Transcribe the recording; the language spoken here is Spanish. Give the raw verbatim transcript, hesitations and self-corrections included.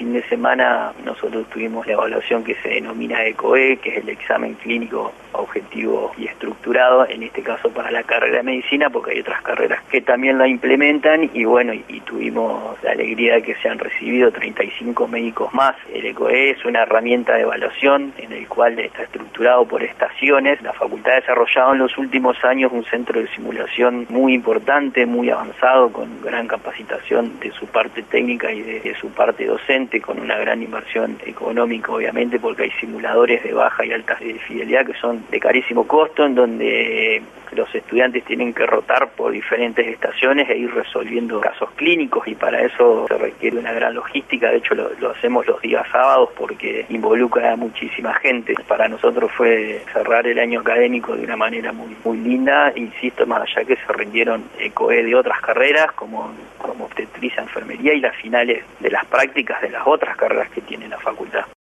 fin de semana nosotros tuvimos la evaluación que se denomina ECOE, que es el examen clínico objetivo y estructurado, en este caso para la carrera de medicina, porque hay otras carreras que también la implementan, y bueno, y, y tuvimos la alegría de que se han recibido treinta y cinco médicos más. El ECOE es una herramienta de evaluación en el cual está estructurado por estaciones. La facultad ha desarrollado en los últimos años un centro de simulación muy importante, muy avanzado, con gran capacitación de su parte técnica y de, de su parte docente, con una gran inversión económica, obviamente, porque hay simuladores de baja y alta fidelidad que son de carísimo costo, en donde los estudiantes tienen que rotar por diferentes estaciones e ir resolviendo casos clínicos, y para eso se requiere una gran logística. De hecho lo, lo hacemos los días sábados porque involucra a muchísima gente. Para nosotros fue cerrar el año académico de una manera muy muy linda, insisto, más allá que se rindieron ECOE de otras carreras como, como obstetricia, enfermería, y las finales de las prácticas de las otras carreras que tiene la facultad.